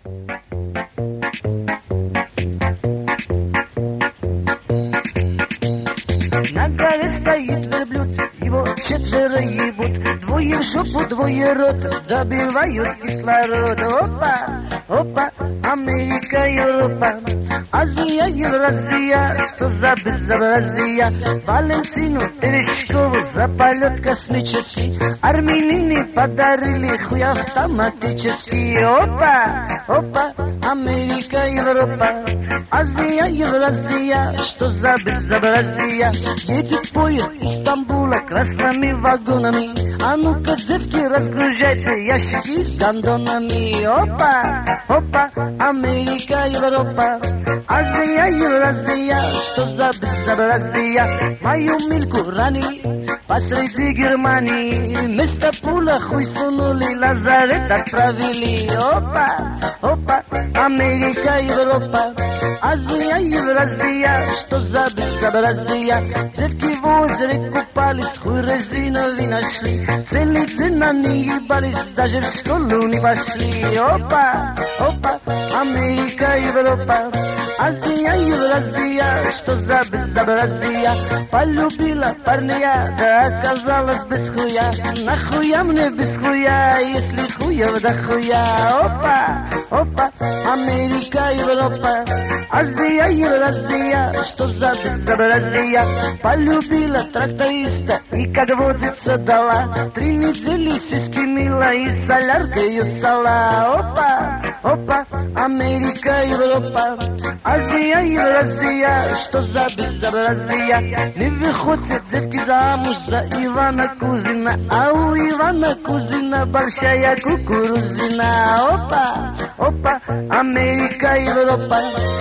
На горе стоит верблюд, его 4 ебут, 2 в жопу, 2 рот, добивают кислород. Опа, опа, Америка, Европа, Азия, Евразия, что за безобразие? Валентину Терещкову за полет космический армянины подарили хуй автоматический. Опа, опа, Америка, Европа, Азия, Евразия, что за безобразие? Едет поезд из Стамбула красными вагонами. А ну-ка, девки, разгружайте ящики с гондонами. Опа, опа, Америка, Европа, Азия, Евразия, что за безобразие? Мою Мильку ранили посреди Германии, вместо пула хуй сунули, лазарет отправили. Опа, опа, Америка, Европа, Азия, Евразия, что за безобразие? Девки в озере купались, хуй резиновый нашли, целый день они ебались, даже в школу не пошли. Опа, опа, Америка, Европа, Азия, Евразия, что за безобразие? Полюбила парня, да оказалась без хуя. Нахуя мне без хуя, если хуев да хуя? Опа, опа, Америка, Европа, Азия, Евразия, что за безобразие? Полюбила тракториста и, как водится, дала 3 недели сиськи мила и соляркою сала. Опа, опа, Америка, Европа, Азия, Евразия, что за безобразие? Не выходят девки замуж за Ивана Кузина, а у Ивана Кузина большая кукурузина. Опа, опа, Америка, Европа,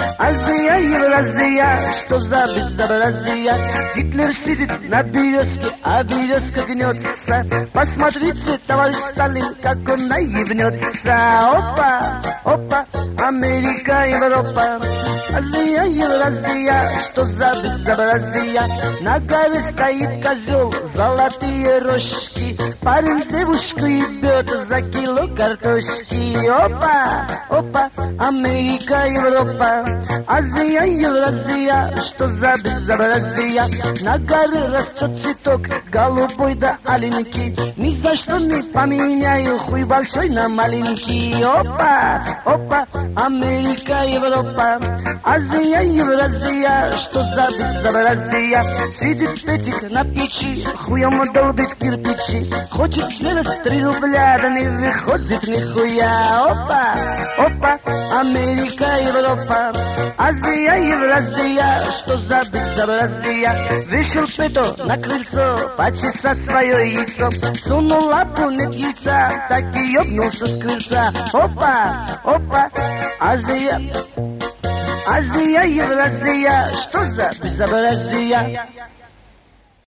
Азия, Евразия, что за безобразие? Гитлер сидит на березке, а березка гнется. Посмотрите, товарищ Сталин, как он наебнется. Опа, опа, Америка, Европа, Азия, Евразия, что за безобразие? На горе стоит козел, золотые рожки, парень девушку ебет за кило картошки. Опа, опа, Америка, Европа, Азия, Евразия, что за безобразие? На горе растет цветок, голубой да аленький, ни за что не поменяю хуй большой на маленький. Опа, опа, Америка, Европа, Азия, Евразия, что за безобразие? Сидит Петик на печи, хуем долбит кирпичи, хочет сделать 3 рубля, да не выходит нихуя. Опа, опа, Америка, Европа, Азия, Евразия, что за безобразие? Вышел Пето на крыльцо почесать свое яйцо, сунул лапу, нет яйца, так и ёбнулся с крыльца. Опа, опа, Азия, Азия, Евразия, что за безобразие?